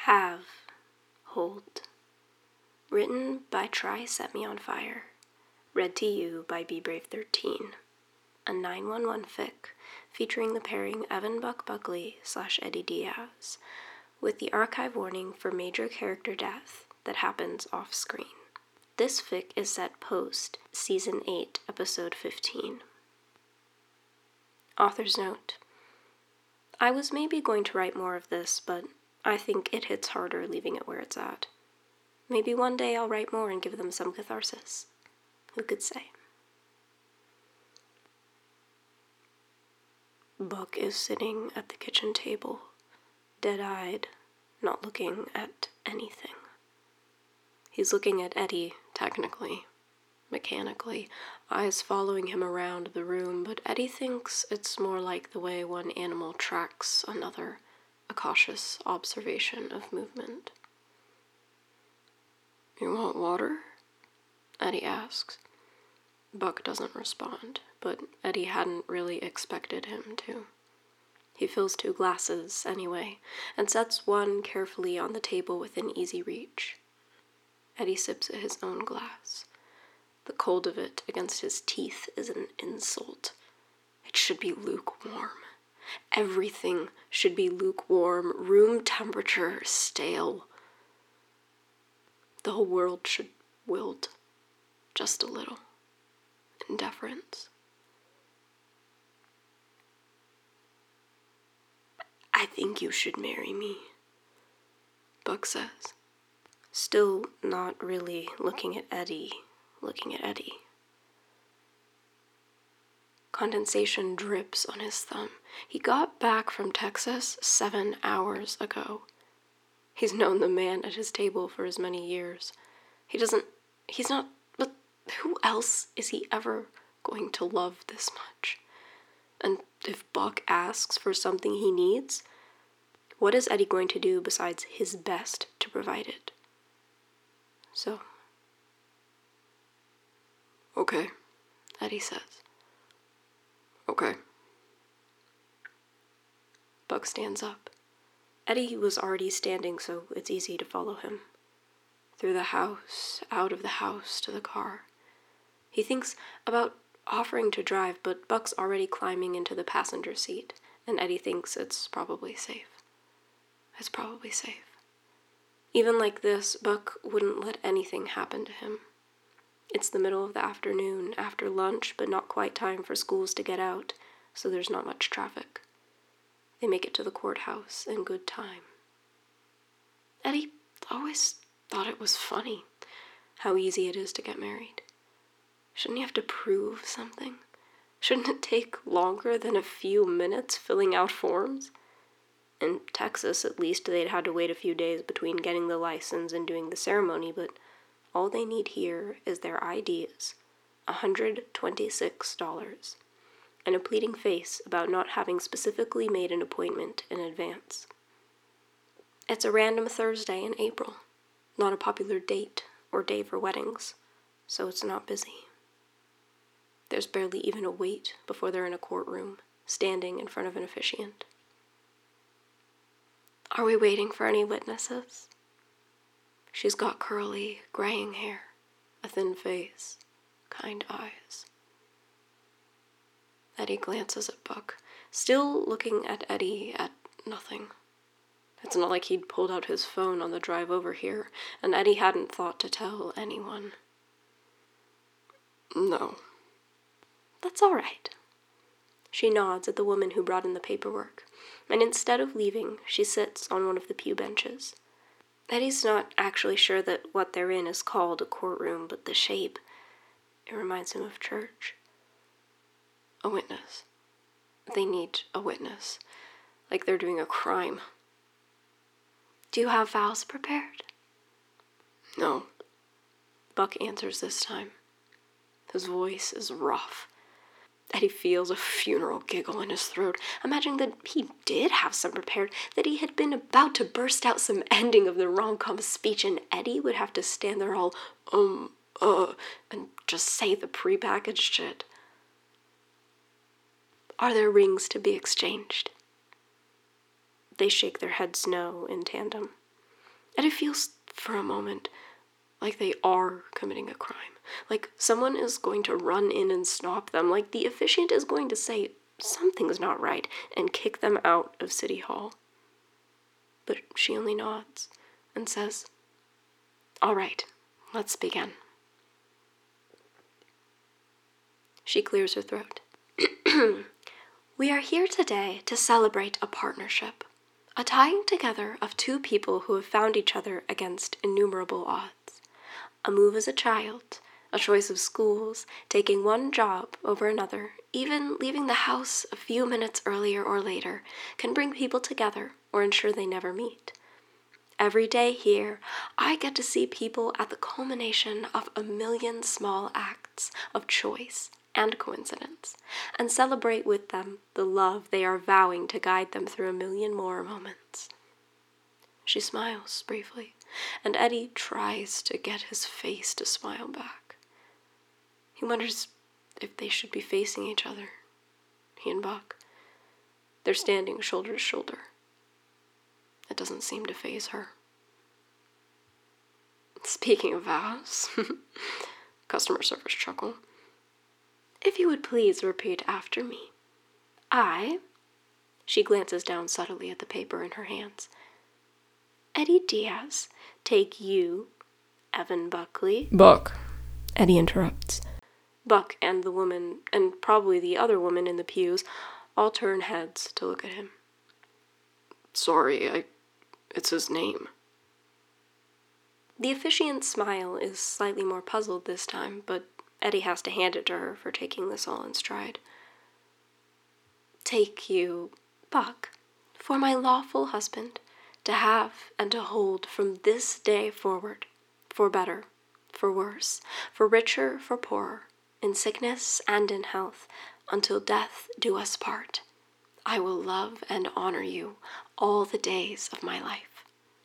Have, Hold. Written by Try Set Me on Fire. Read to you by Be Brave 13. A 911 fic featuring the pairing Evan Buck Buckley / Eddie Diaz, with the archive warning for major character death that happens off screen. This fic is set post Season 8, Episode 15. Author's note: I was maybe going to write more of this, but I think it hits harder leaving it where it's at. Maybe one day I'll write more and give them some catharsis. Who could say? Buck is sitting at the kitchen table, dead-eyed, not looking at anything. He's looking at Eddie, technically, mechanically, eyes following him around the room, but Eddie thinks it's more like the way one animal tracks another, a cautious observation of movement. You want water? Eddie asks. Buck doesn't respond, but Eddie hadn't really expected him to. He fills 2 glasses anyway, and sets one carefully on the table within easy reach. Eddie sips at his own glass. The cold of it against his teeth is an insult. It should be lukewarm. Everything should be lukewarm, room temperature, stale. The whole world should wilt, just a little, in deference. I think you should marry me, Buck says, still not really looking at Eddie. Condensation drips on his thumb. He got back from Texas 7 hours ago. He's known the man at his table for as many years. But who else is he ever going to love this much? And if Buck asks for something he needs, what is Eddie going to do besides his best to provide it? So, okay, Eddie says. Okay. Buck stands up. Eddie was already standing, so it's easy to follow him. Through the house, out of the house, to the car. He thinks about offering to drive, but Buck's already climbing into the passenger seat, and Eddie thinks it's probably safe. It's probably safe. Even like this, Buck wouldn't let anything happen to him. It's the middle of the afternoon, after lunch, but not quite time for schools to get out, so there's not much traffic. They make it to the courthouse in good time. Eddie always thought it was funny how easy it is to get married. Shouldn't you have to prove something? Shouldn't it take longer than a few minutes filling out forms? In Texas, at least, they'd had to wait a few days between getting the license and doing the ceremony, but all they need here is their IDs, $126, and a pleading face about not having specifically made an appointment in advance. It's a random Thursday in April, not a popular date or day for weddings, so it's not busy. There's barely even a wait before they're in a courtroom, standing in front of an officiant. Are we waiting for any witnesses? She's got curly, graying hair, a thin face, kind eyes. Eddie glances at Buck, still looking at Eddie at nothing. It's not like he'd pulled out his phone on the drive over here, and Eddie hadn't thought to tell anyone. No. That's all right. She nods at the woman who brought in the paperwork, and instead of leaving, she sits on one of the pew benches. Eddie's not actually sure that what they're in is called a courtroom, but the shape, it reminds him of church. A witness. They need a witness, like they're doing a crime. Do you have vows prepared? No. Buck answers this time. His voice is rough. Eddie feels a funeral giggle in his throat, imagining that he did have some prepared, that he had been about to burst out some ending of the rom-com speech, and Eddie would have to stand there all, and just say the prepackaged shit. Are there rings to be exchanged? They shake their heads no in tandem. Eddie feels for a moment like they are committing a crime. Like someone is going to run in and stop them. Like the officiant is going to say something's not right and kick them out of City Hall. But she only nods and says, "All right, let's begin." She clears her throat. "We are here today to celebrate a partnership, a tying together of two people who have found each other against innumerable odds. A move as a child, a choice of schools, taking one job over another, even leaving the house a few minutes earlier or later, can bring people together or ensure they never meet. Every day here, I get to see people at the culmination of a million small acts of choice and coincidence, and celebrate with them the love they are vowing to guide them through a million more moments." She smiles briefly, and Eddie tries to get his face to smile back. He wonders if they should be facing each other, he and Buck. They're standing shoulder to shoulder. It doesn't seem to faze her. "Speaking of vows," customer service chuckle, "if you would please repeat after me. I," she glances down subtly at the paper in her hands, "Eddie Diaz, take you, Evan Buckley." "Buck," Eddie interrupts. Buck and the woman, and probably the other woman in the pews, all turn heads to look at him. "Sorry, it's his name." The officiant's smile is slightly more puzzled this time, but Eddie has to hand it to her for taking this all in stride. "Take you, Buck, for my lawful husband, to have and to hold from this day forward, for better, for worse, for richer, for poorer, in sickness and in health, until death do us part. I will love and honor you all the days of my life."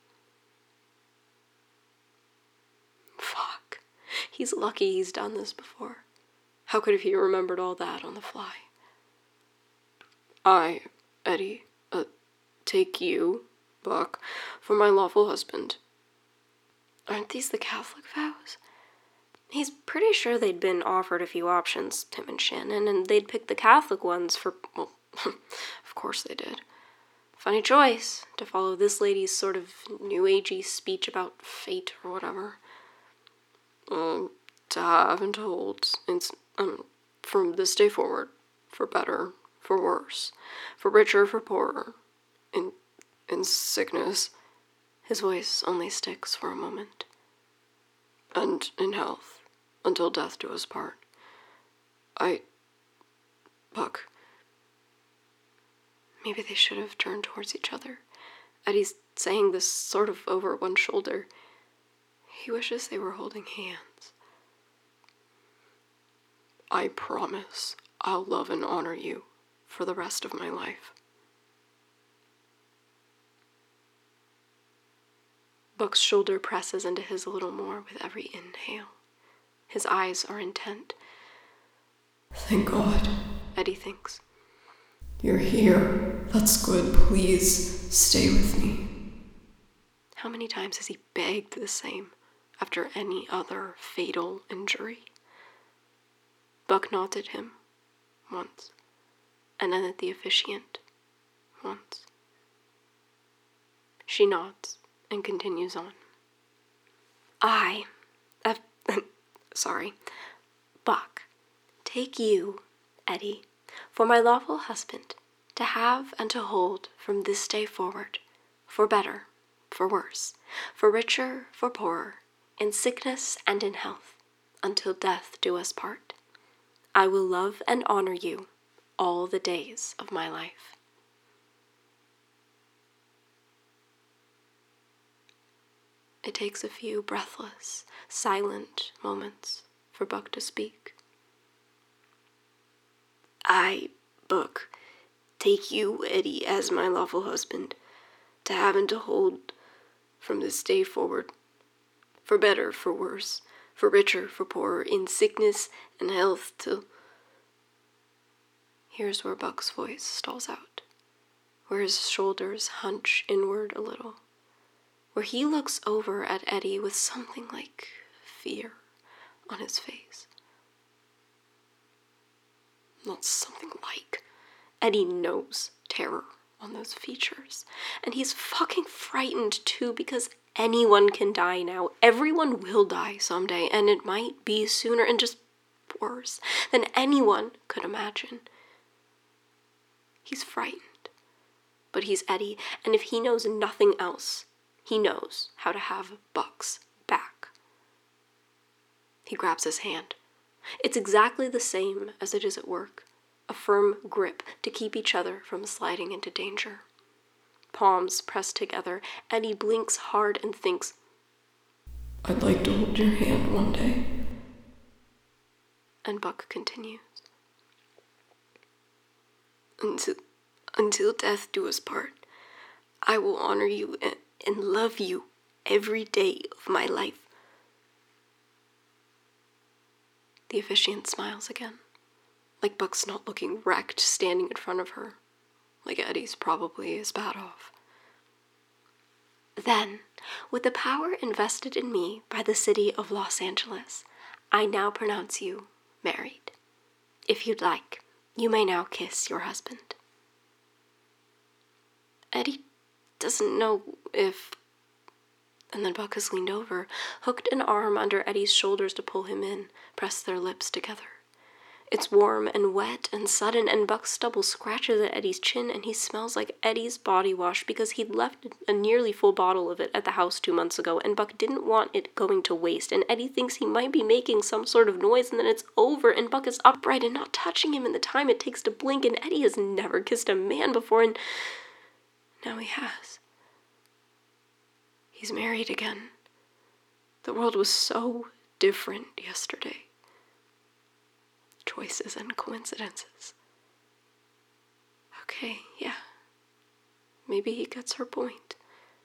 Fuck. He's lucky he's done this before. How could he remembered all that on the fly? "I, Eddie, take you, Buck, for my lawful husband." Aren't these the Catholic vows? He's pretty sure they'd been offered a few options, Tim and Shannon, and they'd picked the Catholic ones for, well, of course they did. Funny choice, to follow this lady's sort of new agey speech about fate or whatever. To have and to hold, from this day forward, for better, for worse, for richer, for poorer, in sickness. His voice only sticks for a moment. And in health, until death do us part. Buck. Maybe they should have turned towards each other. Eddie's saying this sort of over one shoulder. He wishes they were holding hands. "I promise I'll love and honor you for the rest of my life." Buck's shoulder presses into his a little more with every inhale. His eyes are intent. "Thank God," Eddie thinks. "You're here. That's good. Please stay with me." How many times has he begged the same after any other fatal injury? Buck nods at him once, and then at the officiant once. She nods and continues on. Buck, take you, Eddie, for my lawful husband, to have and to hold from this day forward, for better, for worse, for richer, for poorer, in sickness and in health, until death do us part. I will love and honor you all the days of my life." It takes a few breathless, silent moments for Buck to speak. "I, Buck, take you, Eddie, as my lawful husband, to have and to hold from this day forward, for better, for worse, for richer, for poorer, in sickness and health, till..." Here's where Buck's voice stalls out, where his shoulders hunch inward a little. where he looks over at Eddie with something like fear on his face. Not something like. Eddie knows terror on those features. And he's fucking frightened too, because anyone can die now. Everyone will die someday, and it might be sooner and just worse than anyone could imagine. He's frightened. But he's Eddie, and if he knows nothing else, he knows how to have Buck's back. He grabs his hand. It's exactly the same as it is at work. A firm grip to keep each other from sliding into danger. Palms pressed together, Eddie blinks hard and thinks, I'd like to hold your hand one day. And Buck continues. Until death do us part, I will honor you and love you every day of my life. The officiant smiles again, like Buck's not looking wrecked standing in front of her, like Eddie's probably is bad off. Then, with the power invested in me by the city of Los Angeles, I now pronounce you married. If you'd like, you may now kiss your husband. Eddie doesn't know if... And then Buck has leaned over, hooked an arm under Eddie's shoulders to pull him in, pressed their lips together. It's warm and wet and sudden, and Buck's stubble scratches at Eddie's chin, and he smells like Eddie's body wash because he'd left a nearly full bottle of it at the house 2 months ago, and Buck didn't want it going to waste, and Eddie thinks he might be making some sort of noise, and then it's over, and Buck is upright and not touching him in the time it takes to blink, and Eddie has never kissed a man before, and now he has. He's married again. The world was so different yesterday. Choices and coincidences. Okay, yeah. Maybe he gets her point.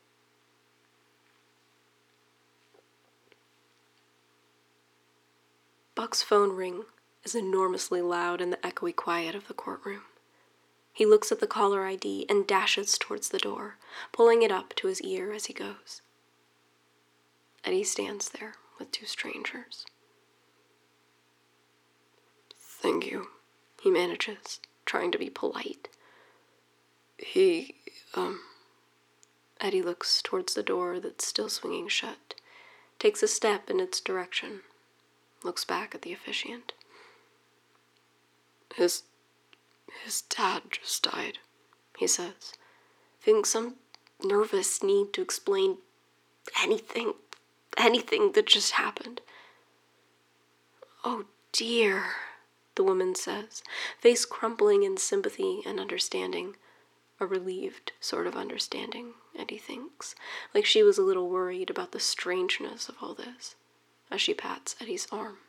Buck's phone ring is enormously loud in the echoey quiet of the courtroom. He looks at the caller ID and dashes towards the door, pulling it up to his ear as he goes. Eddie stands there with 2 strangers. Thank you, he manages, trying to be polite. Eddie looks towards the door that's still swinging shut, takes a step in its direction, looks back at the officiant. His dad just died, he says, feeling some nervous need to explain anything that just happened. Oh dear, the woman says, face crumpling in sympathy and understanding. A relieved sort of understanding, Eddie thinks, like she was a little worried about the strangeness of all this, as she pats Eddie's arm.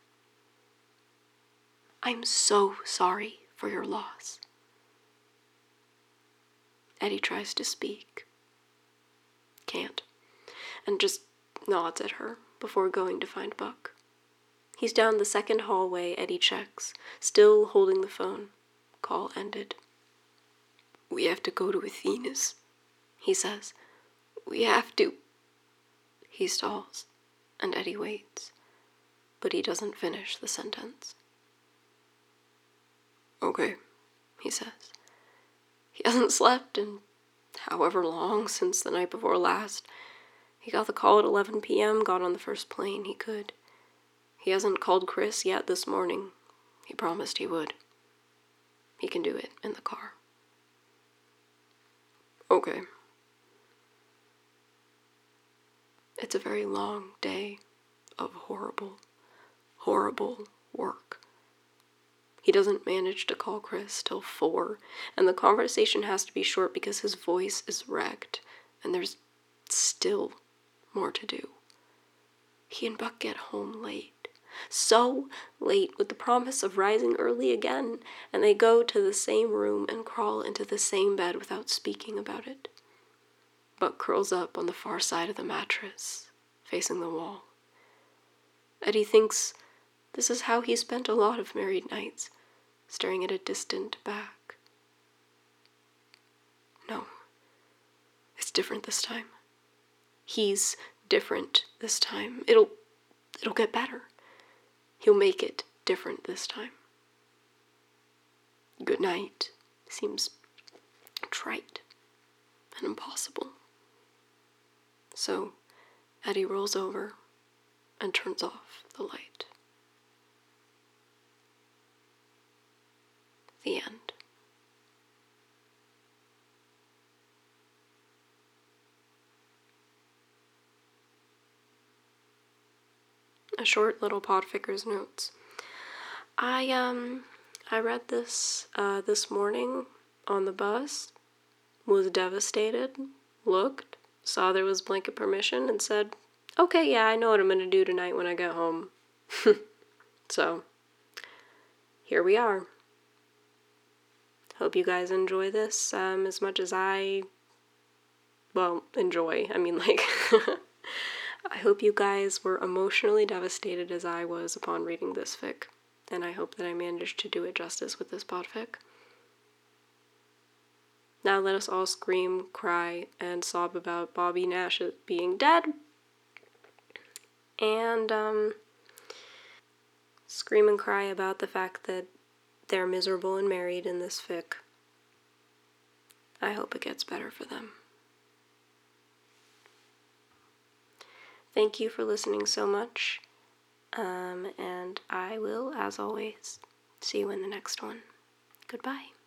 I'm so sorry for your loss. Eddie tries to speak. Can't. And just nods at her before going to find Buck. He's down the second hallway Eddie checks, still holding the phone. Call ended. We have to go to Athena's, he says. We have to. He stalls, and Eddie waits, but he doesn't finish the sentence. Okay, he says. He hasn't slept in however long since the night before last. He got the call at 11 p.m., got on the first plane he could. He hasn't called Chris yet this morning. He promised he would. He can do it in the car. Okay. It's a very long day of horrible, horrible work. He doesn't manage to call Chris till 4, and the conversation has to be short because his voice is wrecked, and there's still more to do. He and Buck get home late. So late, with the promise of rising early again, and they go to the same room and crawl into the same bed without speaking about it. Buck curls up on the far side of the mattress, facing the wall. Eddie thinks this is how he spent a lot of married nights, staring at a distant back. No, it's different this time. he's different this time. It'll get better. He'll make it different this time. Good night seems trite and impossible. So Eddie rolls over and turns off the light. The end. A short little Podficker's notes. I read this this morning on the bus, was devastated, looked, saw there was blanket permission, and said, okay, yeah, I know what I'm going to do tonight when I get home. So, here we are. Hope you guys enjoy this as much as I, enjoy. I mean, like, I hope you guys were emotionally devastated as I was upon reading this fic, and I hope that I managed to do it justice with this podfic. Now let us all scream, cry, and sob about Bobby Nash being dead, and scream and cry about the fact that they're miserable and married in this fic. I hope it gets better for them. Thank you for listening so much, and I will, as always, see you in the next one. Goodbye.